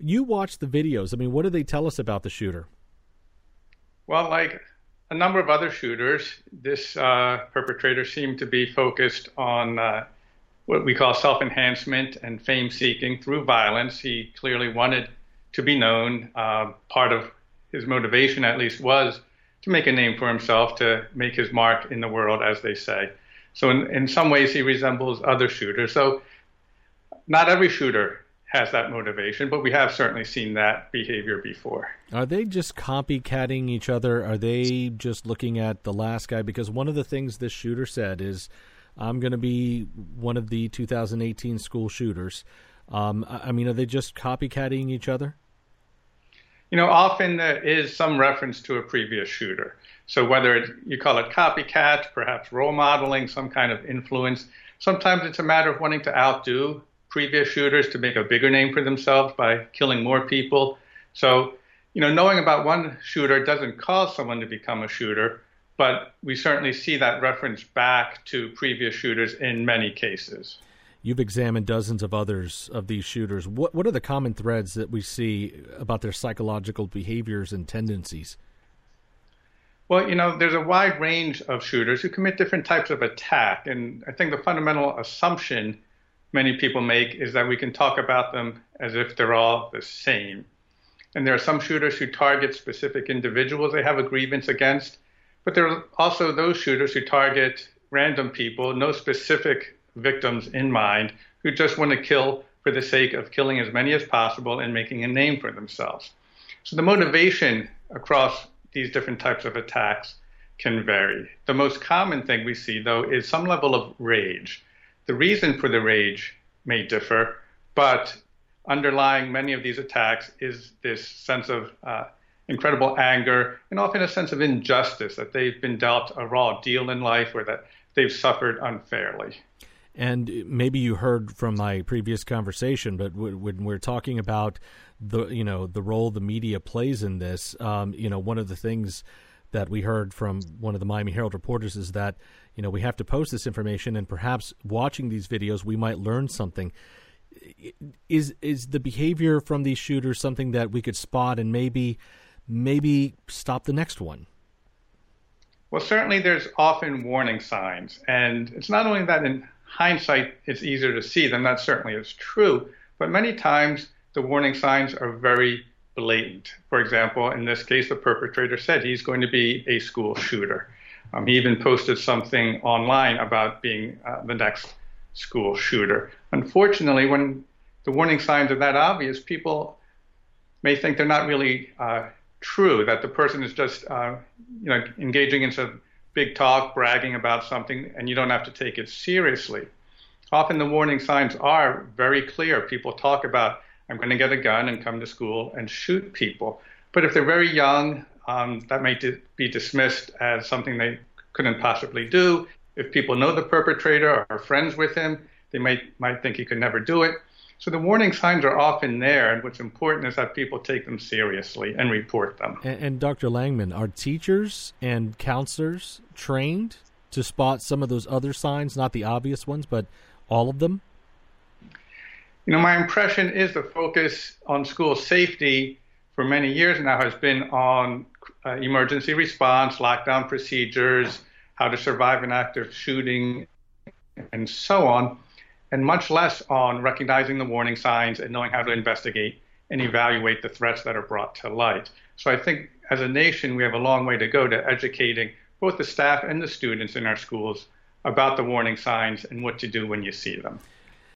You watch the videos. I mean, what do they tell us about the shooter? Well, like a number of other shooters, this perpetrator seemed to be focused on what we call self-enhancement and fame-seeking through violence. He clearly wanted to be known. Part of his motivation, at least, was to make a name for himself, to make his mark in the world, as they say. So in some ways, he resembles other shooters. So not every shooter has that motivation, but we have certainly seen that behavior before. Are they just copycatting each other? Are they just looking at the last guy? Because one of the things this shooter said is, I'm going to be one of the 2018 school shooters. I mean, are they just copycatting each other? You know, often there is some reference to a previous shooter. So whether you call it copycat, perhaps role modeling, some kind of influence, sometimes it's a matter of wanting to outdo previous shooters to make a bigger name for themselves by killing more people. So, you know, knowing about one shooter doesn't cause someone to become a shooter, but we certainly see that reference back to previous shooters in many cases. You've examined dozens of others of these shooters. What are the common threads that we see about their psychological behaviors and tendencies? Well, you know, there's a wide range of shooters who commit different types of attack. And I think the fundamental assumption many people make is that we can talk about them as if they're all the same. And there are some shooters who target specific individuals they have a grievance against, but there are also those shooters who target random people, no specific victims in mind, who just want to kill for the sake of killing as many as possible and making a name for themselves. So the motivation across these different types of attacks can vary. The most common thing we see, though, is some level of rage. The reason for the rage may differ, but underlying many of these attacks is this sense of incredible anger and often a sense of injustice, that they've been dealt a raw deal in life or that they've suffered unfairly. And maybe you heard from my previous conversation, but when we're talking about the role the media plays in this, one of the things that we heard from one of the Miami Herald reporters is that, we have to post this information, and perhaps watching these videos, we might learn something. Is the behavior from these shooters something that we could spot and maybe stop the next one? Well, certainly there's often warning signs, and it's not only that in hindsight it's easier to see them, that certainly is true, but many times the warning signs are very blatant. For example, in this case, the perpetrator said he's going to be a school shooter. He even posted something online about being the next school shooter. Unfortunately, when the warning signs are that obvious, people may think they're not really true, that the person is just engaging in some big talk, bragging about something, and you don't have to take it seriously. Often the warning signs are very clear. People talk about, I'm going to get a gun and come to school and shoot people. But if they're very young, that may be dismissed as something they couldn't possibly do. If people know the perpetrator or are friends with him, they might think he could never do it. So the warning signs are often there, and what's important is that people take them seriously and report them. And Dr. Langman, are teachers and counselors trained to spot some of those other signs, not the obvious ones, but all of them? My impression is the focus on school safety for many years now has been on emergency response, lockdown procedures, how to survive an active shooting, and so on, and much less on recognizing the warning signs and knowing how to investigate and evaluate the threats that are brought to light. So I think as a nation, we have a long way to go to educating both the staff and the students in our schools about the warning signs and what to do when you see them.